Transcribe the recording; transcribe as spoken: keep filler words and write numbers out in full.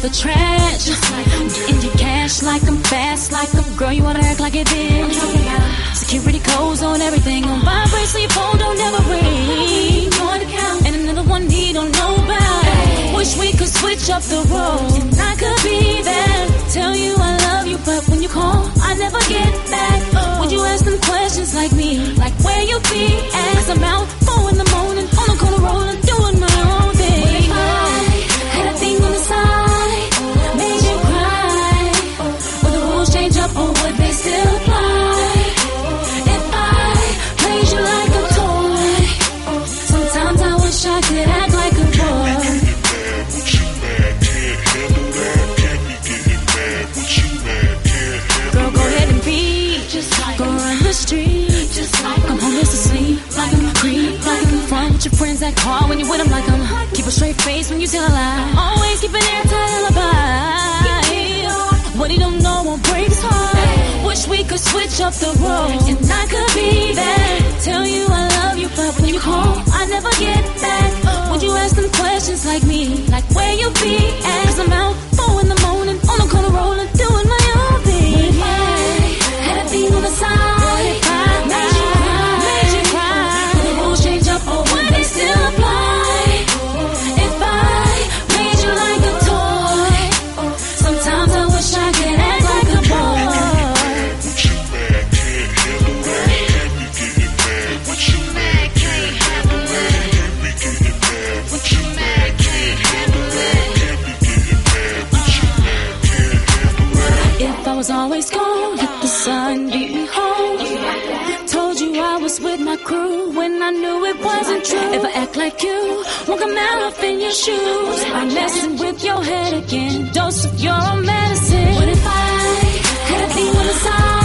the trash. In your cash like I'm fast, like I'm girl, you wanna act like it is. Security codes on everything, on vibrate, so your phone don't ever ring. And another one he don't know about. Wish we could switch up the roles, and I could be there. Tell you I love you, but when you call, I never get back. Would you ask them questions like me, like where you be at? Cause I'm out four in the morning, on the corner rolling, doing my own thing. What if I had a thing on the side, made you cry? Would the rules change up or would they still apply? If I played you like a toy, sometimes I wish I could act like a boy. Girl, go ahead and be just like go run the street, just like I'm homeless asleep, like I'm a creep, like I'm front with your friends that call when you with them, like I'm keep a straight face when you tell a lie, always keep an airtight alibi. What he don't know won't break his heart. Wish we could switch up the roles, and I could be there. Tell you I love you, but when you call, I never get back. Would you ask them questions like me, like where you be at? Cause I'm out four in the morning, on the corner rolling, doing my own thing. What if I had a thing on the side, made you cry, made you cry? Would the rules change up or would they still apply? If I made you like a toy, sometimes I wish I could act like a boy. What you mad, can't handle that? Can't be getting mad. What you mad, can't handle that? Can't be getting mad. What you mad, can't handle that? Can't be getting mad. What you mad, can't handle that? If I was always gone, hit the sun, beat me home. Told you I was with my crew when I knew it wasn't true. If I act like you, won't come out up in your shoes. I'm messing with your head again, dose of your own medicine. What if I had a thing on the side?